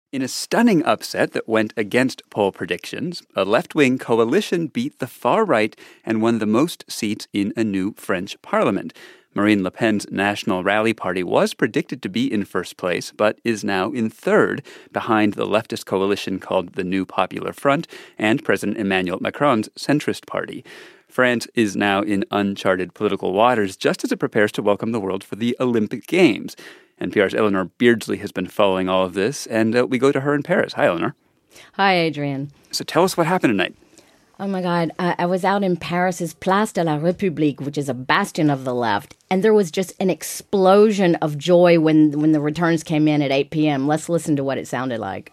In a stunning upset that went against poll predictions, a left-wing coalition beat the far right and won the most seats in a new French parliament. Marine Le Pen's National Rally Party was predicted to be in first place, but is now in third, behind the leftist coalition called the New Popular Front and President Emmanuel Macron's centrist party. France is now in uncharted political waters just as it prepares to welcome the world for the Olympic Games. NPR's Eleanor Beardsley has been following all of this, and we go to her in Paris. Hi, Eleanor. Hi, Adrian. So tell us what happened tonight. Oh, my God. I was out in Paris's Place de la République, which is a bastion of the left, and there was just an explosion of joy when the returns came in at 8 p.m. Let's listen to what it sounded like.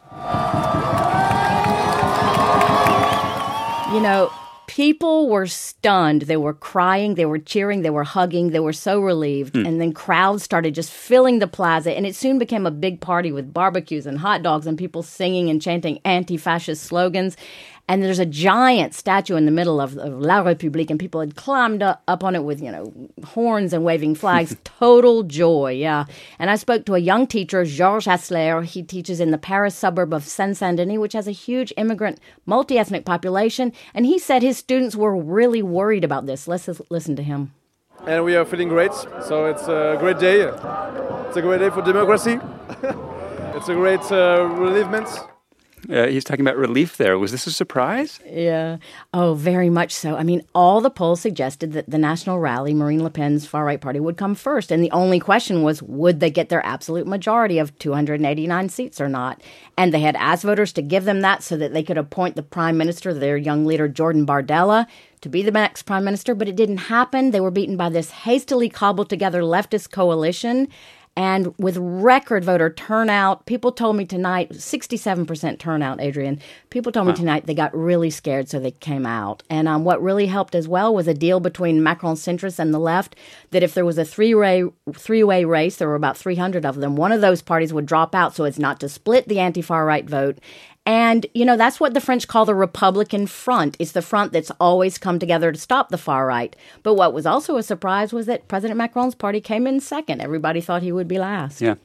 You know, people were stunned. They were crying, they were cheering, they were hugging, they were so relieved. And then crowds started just filling the plaza, and it soon became a big party with barbecues and hot dogs and people singing and chanting anti-fascist slogans. And there's a giant statue in the middle of La République, and people had climbed up on it with, horns and waving flags. Total joy, yeah. And I spoke to a young teacher, Georges Hassler. He teaches in the Paris suburb of Seine-Saint-Denis, which has a huge immigrant, multi-ethnic population. And he said his students were really worried about this. Let's listen to him. And we are feeling great, so it's a great day. It's a great day for democracy. It's a great relievement. He's talking about relief there. Was this a surprise? Yeah. Oh, very much so. I mean, all the polls suggested that the national rally, Marine Le Pen's far-right party, would come first. And the only question was, would they get their absolute majority of 289 seats or not? And they had asked voters to give them that so that they could appoint the prime minister, their young leader, Jordan Bardella, to be the next prime minister. But it didn't happen. They were beaten by this hastily cobbled-together leftist coalition. And with record voter turnout, people told me tonight, 67% turnout, Adrian. People told me tonight they got really scared, so they came out. And what really helped as well was a deal between Macron centrists and the left that if there was a three-way race, there were about 300 of them, one of those parties would drop out so as not to split the anti-far-right vote. And, that's what the French call the Republican front. It's the front that's always come together to stop the far right. But what was also a surprise was that President Macron's party came in second. Everybody thought he would be last. Yeah.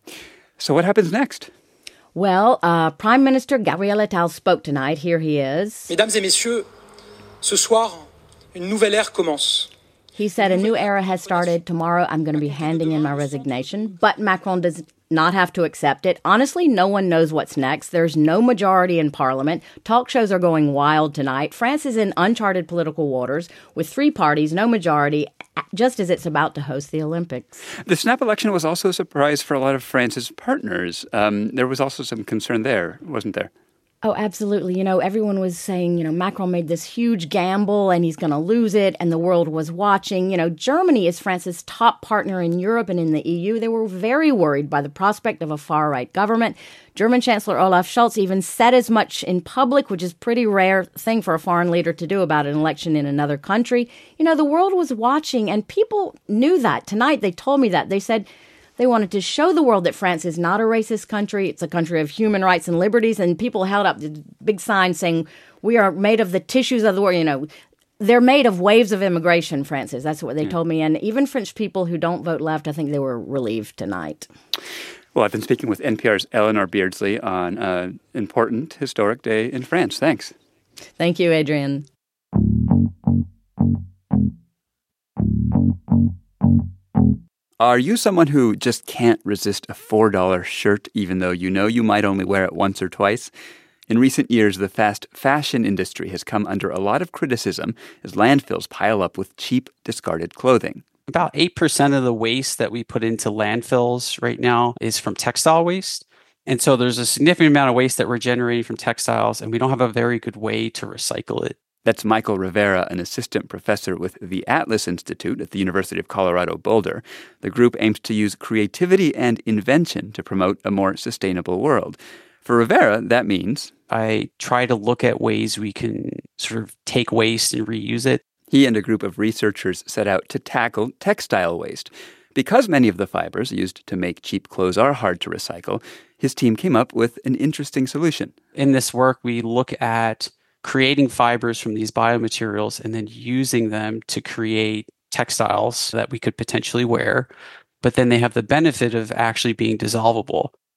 So what happens next? Well, Prime Minister Gabriel Attal spoke tonight. Here he is. Mesdames et messieurs, ce soir, une nouvelle ère commence. He said a new era has started. Tomorrow I'm going to be handing in my resignation. But Macron does not have to accept it. Honestly, no one knows what's next. There's no majority in parliament. Talk shows are going wild tonight. France is in uncharted political waters with three parties, no majority, just as it's about to host the Olympics. The snap election was also a surprise for a lot of France's partners. There was also some concern there, wasn't there? Oh, absolutely. Everyone was saying, Macron made this huge gamble and he's going to lose it, and the world was watching. Germany is France's top partner in Europe and in the EU. They were very worried by the prospect of a far-right government. German Chancellor Olaf Scholz even said as much in public, which is a pretty rare thing for a foreign leader to do about an election in another country. The world was watching, and people knew that. Tonight, they told me that. They said they wanted to show the world that France is not a racist country. It's a country of human rights and liberties. And people held up big signs saying, we are made of the tissues of the world. They're made of waves of immigration, France is. That's what they told me. And even French people who don't vote left, I think they were relieved tonight. Well, I've been speaking with NPR's Eleanor Beardsley on an important historic day in France. Thanks. Thank you, Adrian. Are you someone who just can't resist a $4 shirt, even though you might only wear it once or twice? In recent years, the fast fashion industry has come under a lot of criticism as landfills pile up with cheap, discarded clothing. About 8% of the waste that we put into landfills right now is from textile waste. And so there's a significant amount of waste that we're generating from textiles, and we don't have a very good way to recycle it. That's Michael Rivera, an assistant professor with the Atlas Institute at the University of Colorado Boulder. The group aims to use creativity and invention to promote a more sustainable world. For Rivera, that means I try to look at ways we can sort of take waste and reuse it. He and a group of researchers set out to tackle textile waste. Because many of the fibers used to make cheap clothes are hard to recycle, his team came up with an interesting solution. In this work, we look at creating fibers from these biomaterials and then using them to create textiles that we could potentially wear, but then they have the benefit of actually being dissolvable.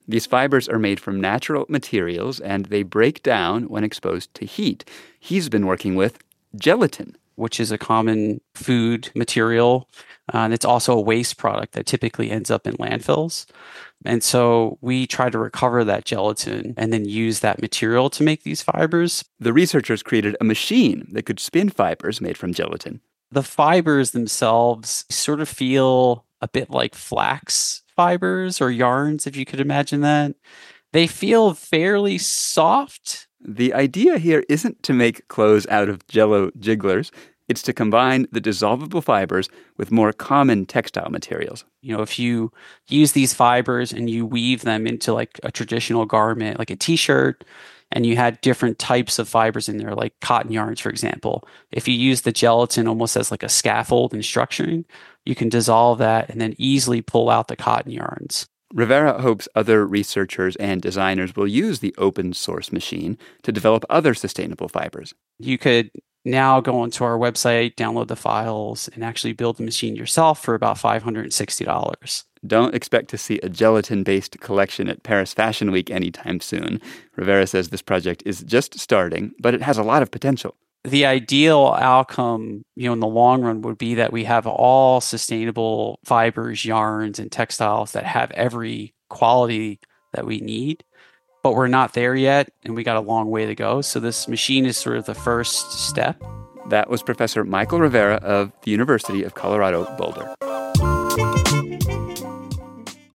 These fibers are made from natural materials, and they break down when exposed to heat. He's been working with gelatin, which is a common food material. And it's also a waste product that typically ends up in landfills. And so we try to recover that gelatin and then use that material to make these fibers. The researchers created a machine that could spin fibers made from gelatin. The fibers themselves sort of feel a bit like flax fibers or yarns, if you could imagine that. They feel fairly soft. The idea here isn't to make clothes out of Jell-O jigglers. It's to combine the dissolvable fibers with more common textile materials. If you use these fibers and you weave them into like a traditional garment, like a t-shirt, and you had different types of fibers in there, like cotton yarns, for example, if you use the gelatin almost as like a scaffold in structuring, you can dissolve that and then easily pull out the cotton yarns. Rivera hopes other researchers and designers will use the open source machine to develop other sustainable fibers. You could now go onto our website, download the files, and actually build the machine yourself for about $560. Don't expect to see a gelatin-based collection at Paris Fashion Week anytime soon. Rivera says this project is just starting, but it has a lot of potential. The ideal outcome, in the long run would be that we have all sustainable fibers, yarns, and textiles that have every quality that we need. But we're not there yet, and we got a long way to go. So this machine is sort of the first step. That was Professor Michael Rivera of the University of Colorado Boulder.